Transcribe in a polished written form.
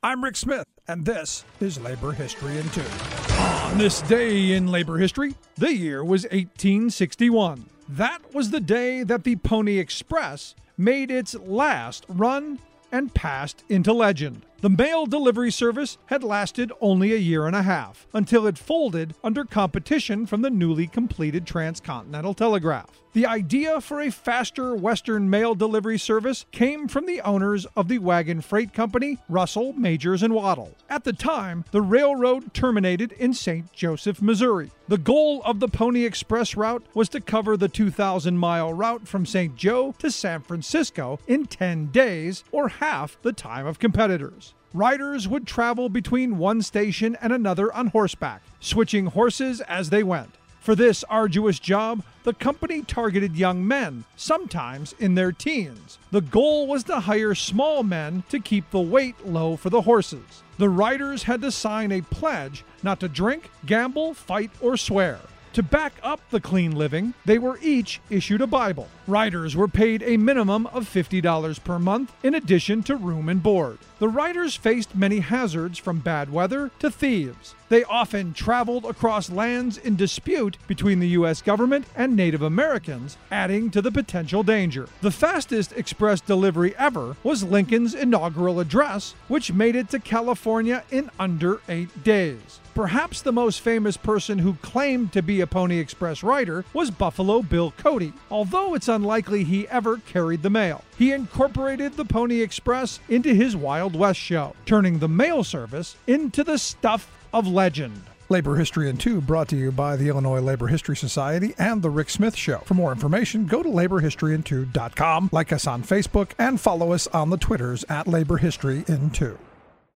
I'm Rick Smith, and this is Labor History in 2. On this day in labor history, the year was 1861. That was the day that the Pony Express made its last run and passed into legend. The mail delivery service had lasted only a year and a half, until it folded under competition from the newly completed Transcontinental Telegraph. The idea for a faster Western mail delivery service came from the owners of the wagon freight company, Russell, Majors, and Waddell. At the time, the railroad terminated in St. Joseph, Missouri. The goal of the Pony Express route was to cover the 2,000-mile route from St. Joe to San Francisco in 10 days, or half the time of competitors. Riders would travel between one station and another on horseback, switching horses as they went. For this arduous job, the company targeted young men, sometimes in their teens. The goal was to hire small men to keep the weight low for the horses. The riders had to sign a pledge not to drink, gamble, fight, or swear. To back up the clean living, they were each issued a Bible. Riders were paid a minimum of $50 per month in addition to room and board. The riders faced many hazards from bad weather to thieves. They often traveled across lands in dispute between the U.S. government and Native Americans, adding to the potential danger. The fastest express delivery ever was Lincoln's inaugural address, which made it to California in under 8 days. Perhaps the most famous person who claimed to be a Pony Express rider was Buffalo Bill Cody, although it's unlikely he ever carried the mail. He incorporated the Pony Express into his Wild West show, turning the mail service into the stuff of legend. Labor History in 2 brought to you by the Illinois Labor History Society and The Rick Smith Show. For more information, go to laborhistoryin2.com, like us on Facebook, and follow us on the Twitters at Labor History in 2.